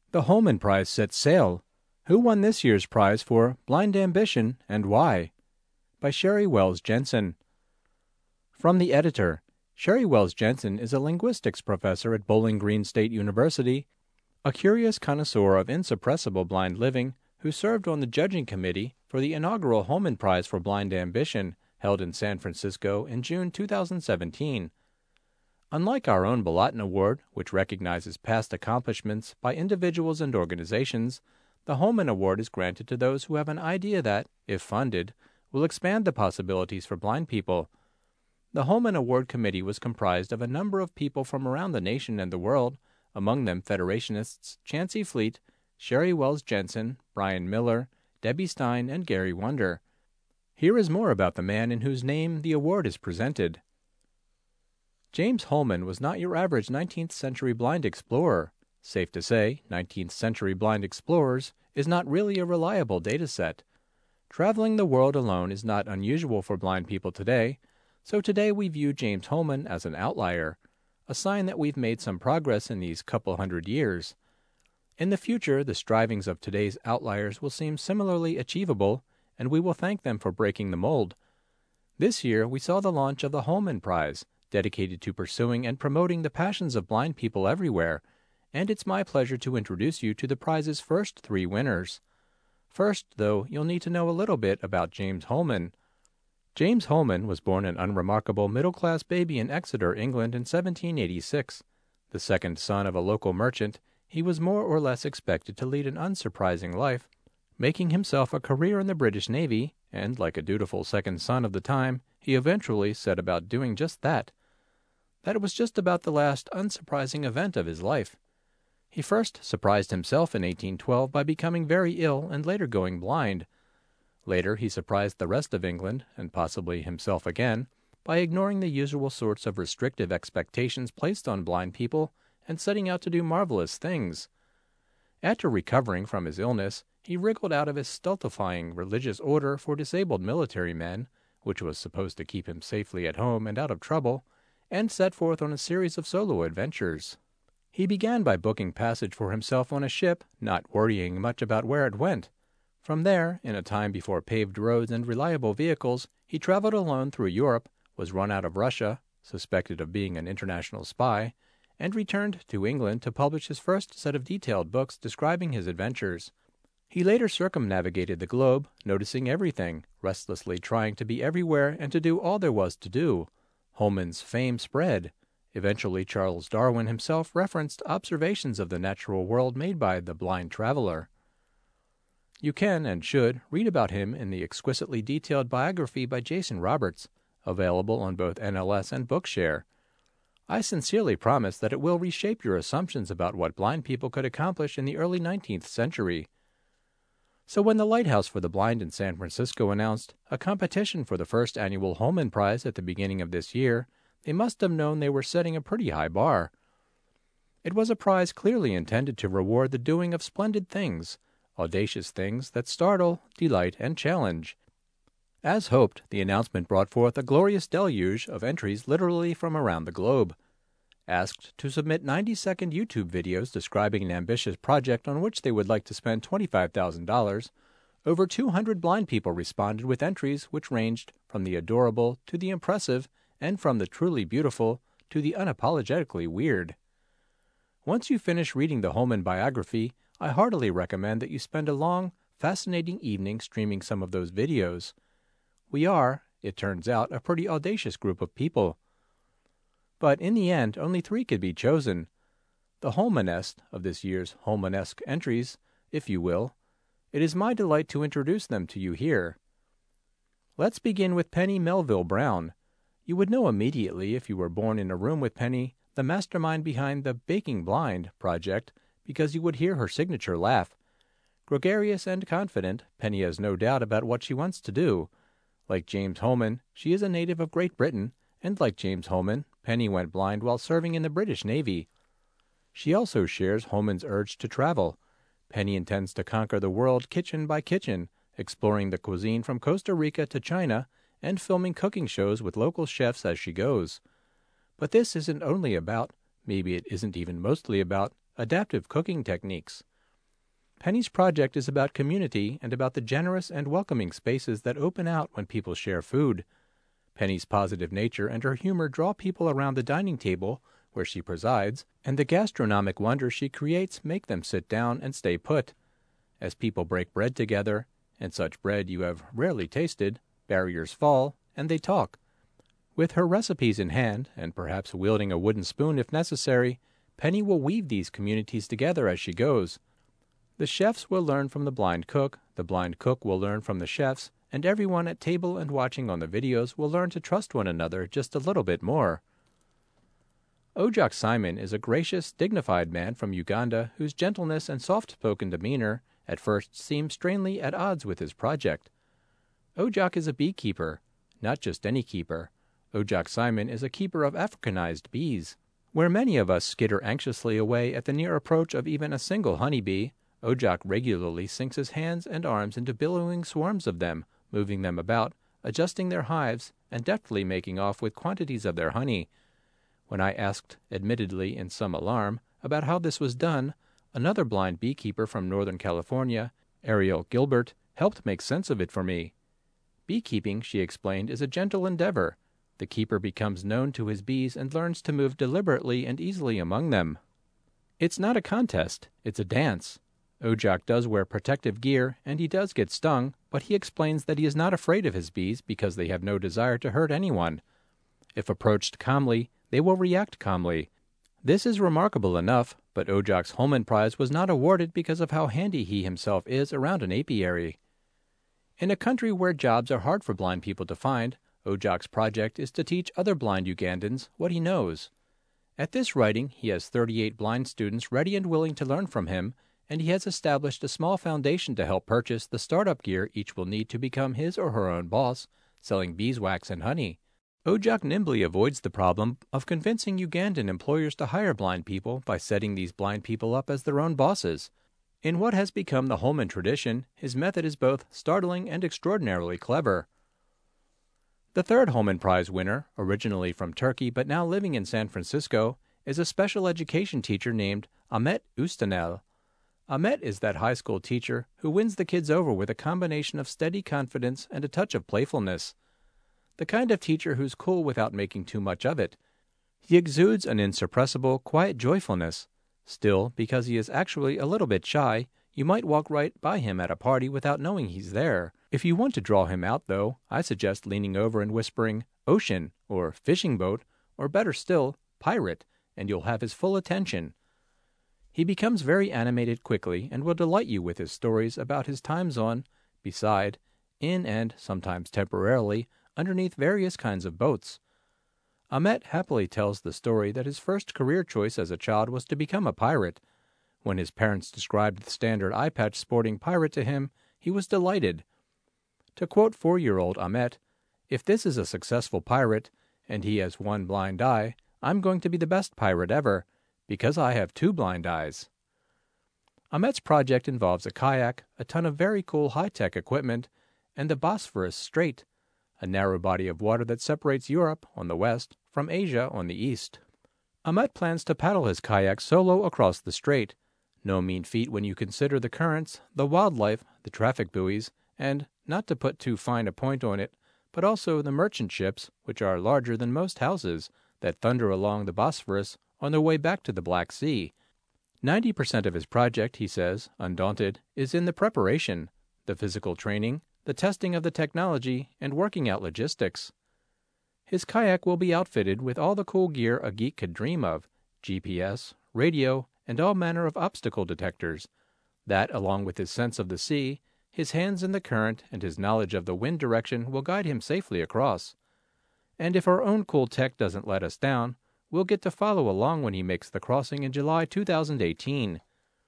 The Holman Prize sets sail. Who won this year's prize for Blind Ambition and why? By Sherry Wells Jensen. From the editor, Sherry Wells Jensen is a linguistics professor at Bowling Green State University, a curious connoisseur of insuppressible blind living who served on the judging committee for the inaugural Holman Prize for Blind Ambition held in San Francisco in June 2017. Unlike our own Bolotin Award, which recognizes past accomplishments by individuals and organizations, the Holman Award is granted to those who have an idea that, if funded, will expand the possibilities for blind people. The Holman Award Committee was comprised of a number of people from around the nation and the world, among them Federationists Chancey Fleet, Sherry Wells Jensen, Brian Miller, Debbie Stein, and Gary Wonder. Here is more about the man in whose name the award is presented. James Holman was not your average 19th century blind explorer. Safe to say, 19th century blind explorers is not really a reliable data set. Traveling the world alone is not unusual for blind people today, so today we view James Holman as an outlier, a sign that we've made some progress in these couple hundred years. In the future, the strivings of today's outliers will seem similarly achievable, and we will thank them for breaking the mold. This year, we saw the launch of the Holman Prize, dedicated to pursuing and promoting the passions of blind people everywhere, and it's my pleasure to introduce you to the prize's first 3 winners. First, though, you'll need to know a little bit about James Holman. James Holman was born an unremarkable middle-class baby in Exeter, England in 1786. The second son of a local merchant, he was more or less expected to lead an unsurprising life, making himself a career in the British Navy, and, like a dutiful second son of the time, he eventually set about doing just that. That was just about the last unsurprising event of his life. He first surprised himself in 1812 by becoming very ill and later going blind. Later he surprised the rest of England, and possibly himself again, by ignoring the usual sorts of restrictive expectations placed on blind people and setting out to do marvelous things. After recovering from his illness, he wriggled out of his stultifying religious order for disabled military men, which was supposed to keep him safely at home and out of trouble, and set forth on a series of solo adventures. He began by booking passage for himself on a ship, not worrying much about where it went. From there, in a time before paved roads and reliable vehicles, he traveled alone through Europe, was run out of Russia, suspected of being an international spy, and returned to England to publish his first set of detailed books describing his adventures. He later circumnavigated the globe, noticing everything, restlessly trying to be everywhere and to do all there was to do. Holman's fame spread. Eventually, Charles Darwin himself referenced observations of the natural world made by the blind traveler. You can, and should, read about him in the exquisitely detailed biography by Jason Roberts, available on both NLS and Bookshare. I sincerely promise that it will reshape your assumptions about what blind people could accomplish in the early 19th century. So when the Lighthouse for the Blind in San Francisco announced a competition for the first annual Holman Prize at the beginning of this year, they must have known they were setting a pretty high bar. It was a prize clearly intended to reward the doing of splendid things, audacious things that startle, delight, and challenge. As hoped, the announcement brought forth a glorious deluge of entries literally from around the globe. Asked to submit 90-second YouTube videos describing an ambitious project on which they would like to spend $25,000, over 200 blind people responded with entries which ranged from the adorable to the impressive and from the truly beautiful to the unapologetically weird. Once you finish reading the Holman biography, I heartily recommend that you spend a long, fascinating evening streaming some of those videos. We are, it turns out, a pretty audacious group of people. But in the end, only 3 could be chosen. The Holmanest of this year's Holmanesque entries, if you will. It is my delight to introduce them to you here. Let's begin with Penny Melville Brown. You would know immediately if you were born in a room with Penny, the mastermind behind the Baking Blind project, because you would hear her signature laugh. Gregarious and confident, Penny has no doubt about what she wants to do. Like James Holman, she is a native of Great Britain, and like James Holman, Penny went blind while serving in the British Navy. She also shares Holman's urge to travel. Penny intends to conquer the world kitchen by kitchen, exploring the cuisine from Costa Rica to China, and filming cooking shows with local chefs as she goes. But this isn't only about, maybe it isn't even mostly about, adaptive cooking techniques. Penny's project is about community and about the generous and welcoming spaces that open out when people share food. Penny's positive nature and her humor draw people around the dining table where she presides, and the gastronomic wonders she creates make them sit down and stay put. As people break bread together, and such bread you have rarely tasted, barriers fall, and they talk. With her recipes in hand, and perhaps wielding a wooden spoon if necessary, Penny will weave these communities together as she goes. The chefs will learn from the blind cook will learn from the chefs, and everyone at table and watching on the videos will learn to trust one another just a little bit more. Ojak Simon is a gracious, dignified man from Uganda whose gentleness and soft-spoken demeanor at first seem strangely at odds with his project. Ojak is a beekeeper, not just any keeper. Ojak Simon is a keeper of Africanized bees. Where many of us skitter anxiously away at the near approach of even a single honeybee, Ojak regularly sinks his hands and arms into billowing swarms of them, moving them about, adjusting their hives, and deftly making off with quantities of their honey. When I asked, admittedly in some alarm, about how this was done, another blind beekeeper from Northern California, Ariel Gilbert, helped make sense of it for me. Beekeeping, she explained, is a gentle endeavor. The keeper becomes known to his bees and learns to move deliberately and easily among them. It's not a contest, it's a dance. Ojak does wear protective gear, and he does get stung, but he explains that he is not afraid of his bees because they have no desire to hurt anyone. If approached calmly, they will react calmly. This is remarkable enough, but Ojak's Holman Prize was not awarded because of how handy he himself is around an apiary. In a country where jobs are hard for blind people to find, Ojak's project is to teach other blind Ugandans what he knows. At this writing, he has 38 blind students ready and willing to learn from him, and he has established a small foundation to help purchase the startup gear each will need to become his or her own boss, selling beeswax and honey. Ojak nimbly avoids the problem of convincing Ugandan employers to hire blind people by setting these blind people up as their own bosses. In what has become the Holman tradition, his method is both startling and extraordinarily clever. The third Holman Prize winner, originally from Turkey but now living in San Francisco, is a special education teacher named Ahmet Ustanel. Ahmet is that high school teacher who wins the kids over with a combination of steady confidence and a touch of playfulness. The kind of teacher who's cool without making too much of it. He exudes an insuppressible, quiet joyfulness. Still, because he is actually a little bit shy, you might walk right by him at a party without knowing he's there. If you want to draw him out, though, I suggest leaning over and whispering, "Ocean," or "fishing boat," or better still, "pirate," and you'll have his full attention. He becomes very animated quickly and will delight you with his stories about his times on, beside, in and, sometimes temporarily, underneath various kinds of boats. Ahmet happily tells the story that his first career choice as a child was to become a pirate. When his parents described the standard eye-patch sporting pirate to him, he was delighted. To quote 4-year-old Ahmet, "If this is a successful pirate, and he has one blind eye, I'm going to be the best pirate ever, because I have 2 blind eyes." Ahmet's project involves a kayak, a ton of very cool high-tech equipment, and the Bosphorus Strait, a narrow body of water that separates Europe, on the west, from Asia, on the east. Ahmet plans to paddle his kayak solo across the strait. No mean feat when you consider the currents, the wildlife, the traffic buoys, and, not to put too fine a point on it, but also the merchant ships, which are larger than most houses, that thunder along the Bosphorus on their way back to the Black Sea. 90% of his project, he says, undaunted, is in the preparation, the physical training, the testing of the technology, and working out logistics. His kayak will be outfitted with all the cool gear a geek could dream of, GPS, radio, and all manner of obstacle detectors. That, along with his sense of the sea, his hands in the current, and his knowledge of the wind direction will guide him safely across. And if our own cool tech doesn't let us down, we'll get to follow along when he makes the crossing in July 2018.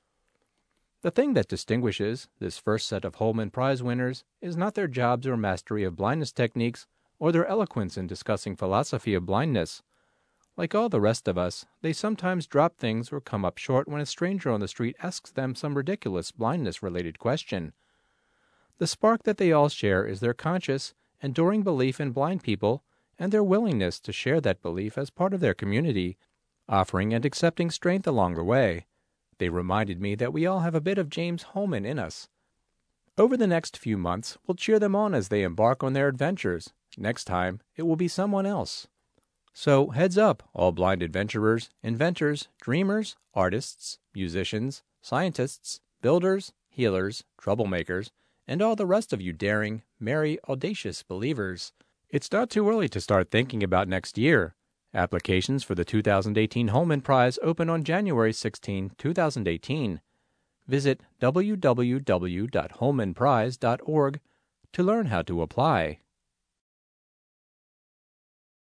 The thing that distinguishes this first set of Holman Prize winners is not their jobs or mastery of blindness techniques or their eloquence in discussing philosophy of blindness. Like all the rest of us, they sometimes drop things or come up short when a stranger on the street asks them some ridiculous blindness-related question. The spark that they all share is their conscious, enduring belief in blind people and their willingness to share that belief as part of their community, offering and accepting strength along the way. They reminded me that we all have a bit of James Holman in us. Over the next few months, we'll cheer them on as they embark on their adventures. Next time, it will be someone else. So, heads up, all blind adventurers, inventors, dreamers, artists, musicians, scientists, builders, healers, troublemakers, and all the rest of you daring, merry, audacious believers. It's not too early to start thinking about next year. Applications for the 2018 Holman Prize open on January 16, 2018. Visit www.holmanprize.org to learn how to apply.